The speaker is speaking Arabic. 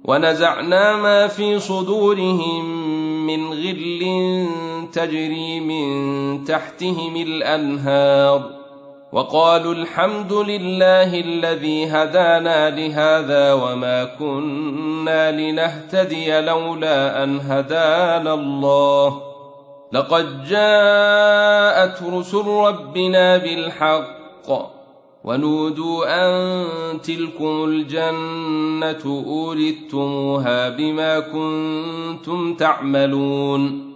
ونزعنا ما في صدورهم من غل تجري من تحتهم الأنهار وقالوا الحمد لله الذي هدانا لهذا وما كنا لنهتدي لولا أن هدانا الله لقد جاءت رسل ربنا بالحق ونودوا أن تلكم الجنة أورثتموها بما كنتم تعملون